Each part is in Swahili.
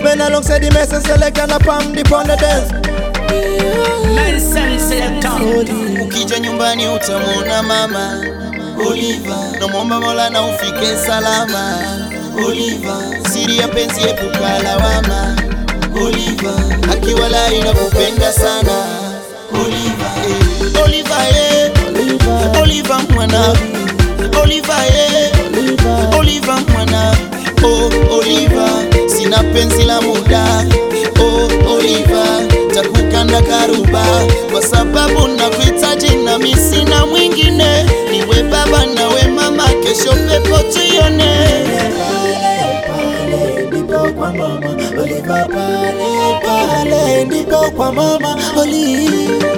Spend alongside the mess and select and a palm dip on the dance. Ukija nyumbani utamwona mama Oliva, namwomba Mola na ufike salama Oliva, siri ya penzi epuka lawama Oliva, akiwala inakupenda sana Oliva, Oliva, Oliva mwana Oliva, Oliva mwana. Oh Oliva, sina penzi la muda. Oh Oliva, takukanda karuba kwa sababu nakuhitaji na mimi sina mwingine. Niwe baba nawe mama, kesho pepo tuione. Pale ndipo kwa mama Oliva, pale ndipo kwa mama Oliva,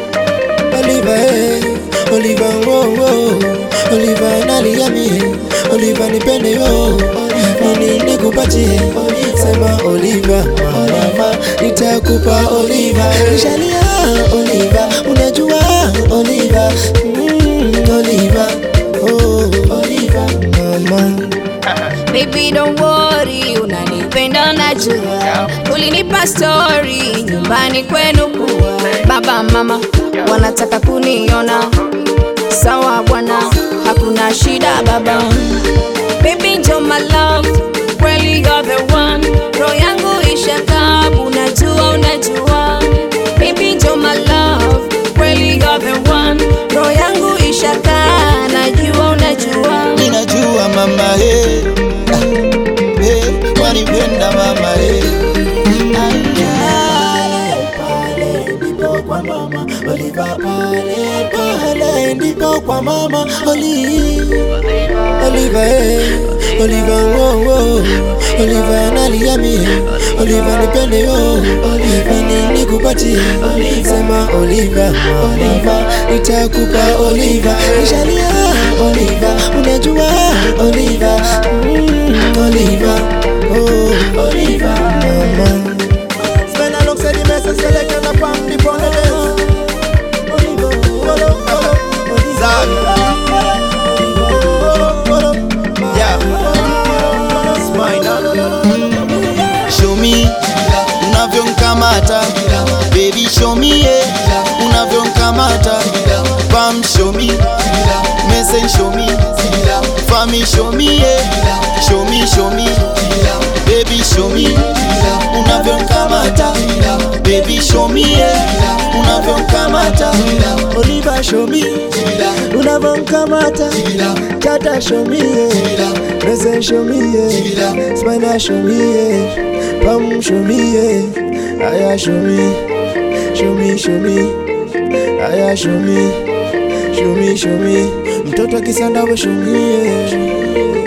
Oliva, Oliva nalia mie, Oliva nipende yo, nini nikupatie, sema Oliva, mama nitakupa Oliva, nishalia Oliva, unajua Oliva, Oliva, oh Oliva, mama. Baby don't worry, unanipenda najua. Ulinipa story nyumbani kwenu kuwa baba mama wanataka kuniona. Sawa bwana, hakuna shida baba. Baby you're my love, really you're the one. Roho yangu ishakabu, unajua. Baby you're my love, really you're the one. Roho yangu ishaka, unajua. Ninajua mama wanipenda mama Pale ndipo kwa mama Oliva, pale ndipo kwa mama Oliva, Oliva, Oliva nalia mie, Oliva nipende yo, nini nikupatie, sema Oliva, mama nitakupa Oliva, nishalia Oliva, unajua Oliva, Oliva, oh Oliva, mama. Spend alongside the mess and select and a palm dip on the dance. Zag. Yeah. Show me unavyonkamata, baby show me unavyonkamata. Pam show me, mesen show me, fami show me, show me, baby show me unavyonkamata, baby show me unavyonkamata. Oliva show me unavyonkamata, Tata show me, Mesen show me, Spina show me, Pam show me, Aya show me, Aya show me, mtoto kisanda we show me.